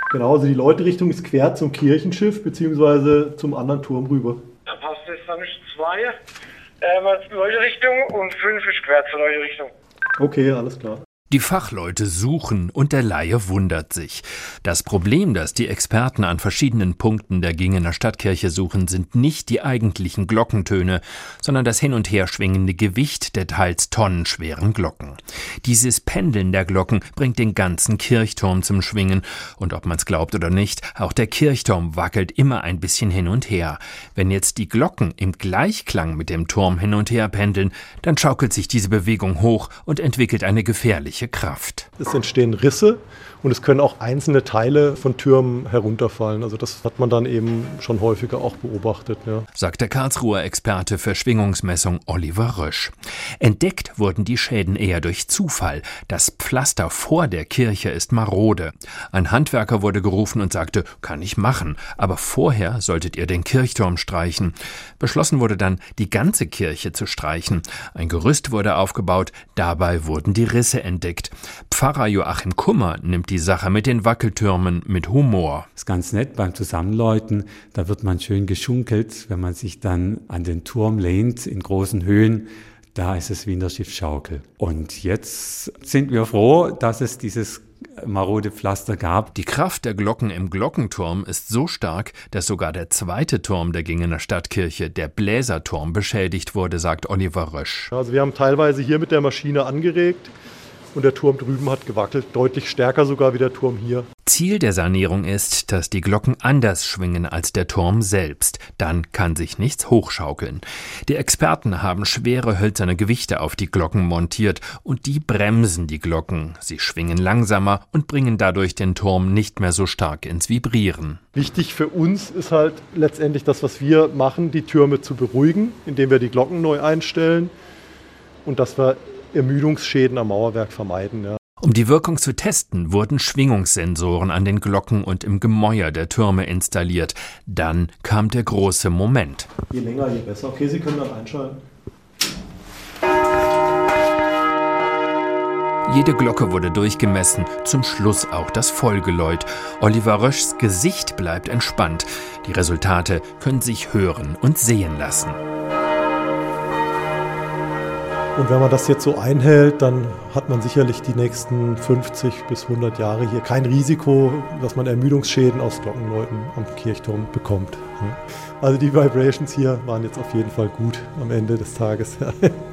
Genau, also die Läuterichtung ist quer zum Kirchenschiff bzw. zum anderen Turm rüber. Da passt jetzt nämlich 2 Läuterichtung und 5 ist quer zur Läuterichtung. Okay, alles klar. Die Fachleute suchen und der Laie wundert sich. Das Problem, das die Experten an verschiedenen Punkten der Gingener Stadtkirche suchen, sind nicht die eigentlichen Glockentöne, sondern das hin und her schwingende Gewicht der teils tonnenschweren Glocken. Dieses Pendeln der Glocken bringt den ganzen Kirchturm zum Schwingen. Und ob man's glaubt oder nicht, auch der Kirchturm wackelt immer ein bisschen hin und her. Wenn jetzt die Glocken im Gleichklang mit dem Turm hin und her pendeln, dann schaukelt sich diese Bewegung hoch und entwickelt eine gefährliche Kraft. Es entstehen Risse und es können auch einzelne Teile von Türmen herunterfallen. Also das hat man dann eben schon häufiger auch beobachtet. Ja. Sagt der Karlsruher Experte für Schwingungsmessung Oliver Rösch. Entdeckt wurden die Schäden eher durch Zufall. Das Pflaster vor der Kirche ist marode. Ein Handwerker wurde gerufen und sagte, kann ich machen, aber vorher solltet ihr den Kirchturm streichen. Beschlossen wurde dann, die ganze Kirche zu streichen. Ein Gerüst wurde aufgebaut, dabei wurden die Risse entdeckt. Pfarrer Joachim Kummer nimmt die Sache mit den Wackeltürmen mit Humor. Das ist ganz nett beim Zusammenläuten, da wird man schön geschunkelt, wenn man sich dann an den Turm lehnt in großen Höhen. Da ist es wie in der Schiffsschaukel. Und jetzt sind wir froh, dass es dieses marode Pflaster gab. Die Kraft der Glocken im Glockenturm ist so stark, dass sogar der zweite Turm der Gingener Stadtkirche, der Bläserturm, beschädigt wurde, sagt Oliver Rösch. Also wir haben teilweise hier mit der Maschine angeregt und der Turm drüben hat gewackelt, deutlich stärker sogar wie der Turm hier. Ziel der Sanierung ist, dass die Glocken anders schwingen als der Turm selbst. Dann kann sich nichts hochschaukeln. Die Experten haben schwere hölzerne Gewichte auf die Glocken montiert und die bremsen die Glocken. Sie schwingen langsamer und bringen dadurch den Turm nicht mehr so stark ins Vibrieren. Wichtig für uns ist halt letztendlich das, was wir machen, die Türme zu beruhigen, indem wir die Glocken neu einstellen und dass wir Ermüdungsschäden am Mauerwerk vermeiden. Ja. Um die Wirkung zu testen, wurden Schwingungssensoren an den Glocken und im Gemäuer der Türme installiert. Dann kam der große Moment. Je länger, je besser. Okay, Sie können dann einschalten. Jede Glocke wurde durchgemessen, zum Schluss auch das Vollgeläut. Oliver Röschs Gesicht bleibt entspannt. Die Resultate können sich hören und sehen lassen. Und wenn man das jetzt so einhält, dann hat man sicherlich die nächsten 50 bis 100 Jahre hier kein Risiko, dass man Ermüdungsschäden aus Glockenläuten am Kirchturm bekommt. Also die Vibrations hier waren jetzt auf jeden Fall gut am Ende des Tages.